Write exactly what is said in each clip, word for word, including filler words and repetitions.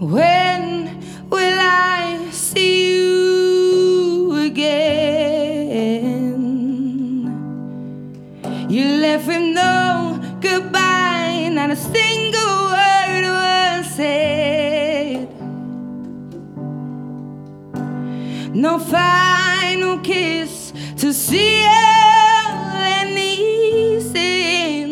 When will I see you again? You left with no goodbye, not a single word was said. No final kiss to seal any sin.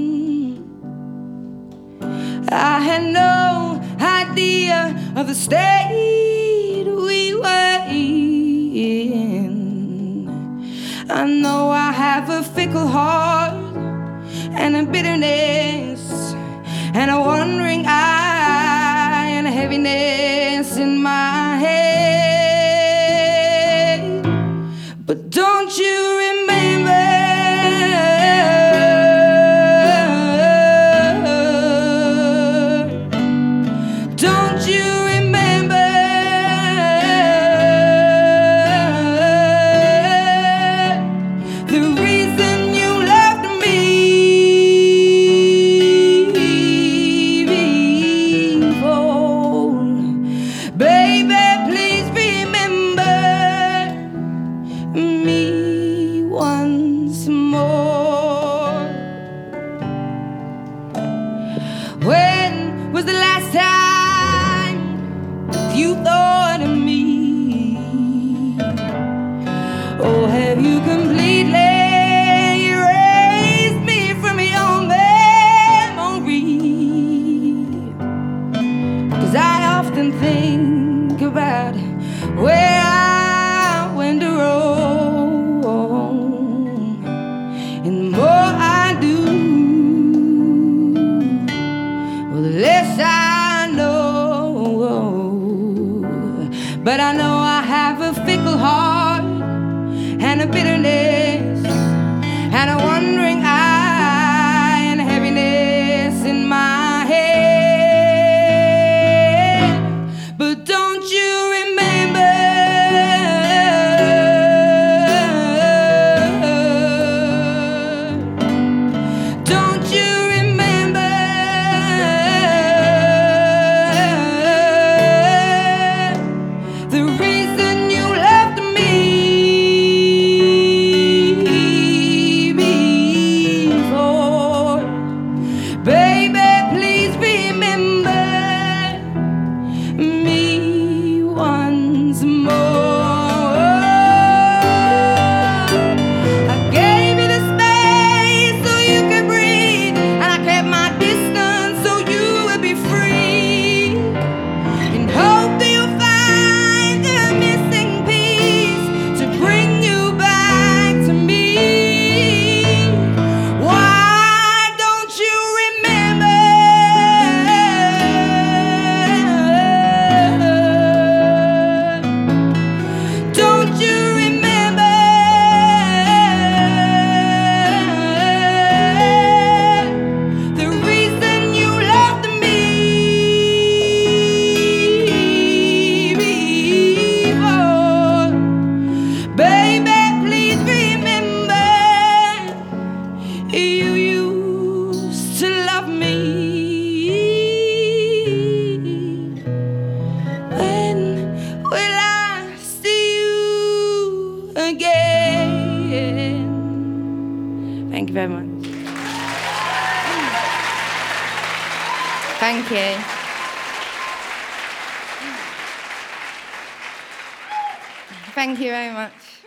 I had no idea of the state we were in. I know I have a fickle heart and a bitterness and a wandering eye and a heaviness in my head. But don't you remember? Don't you remember the reason you left me before? Baby, please remember me once more. When was the last time you thought of me? Or have you completely erased me from your memory? 'Cause I often think about where I went wrong, and the more I do, well, the less I know. But I know I have a fickle heart and a bitterness and a wandering eye and a heaviness in my head. But don't you remember? Don't you remember the reason you left me before? Baby, please remember me once more. I gave you the space so you could breathe, and I kept my distance so you would be free, and hope that you'll find the missing piece to bring you back to me. Why don't you remember? Don't you remember the reason you left me before? Baby, please remember you used to love me. When will I see you again? Thank you very much. Thank you. Thank you very much.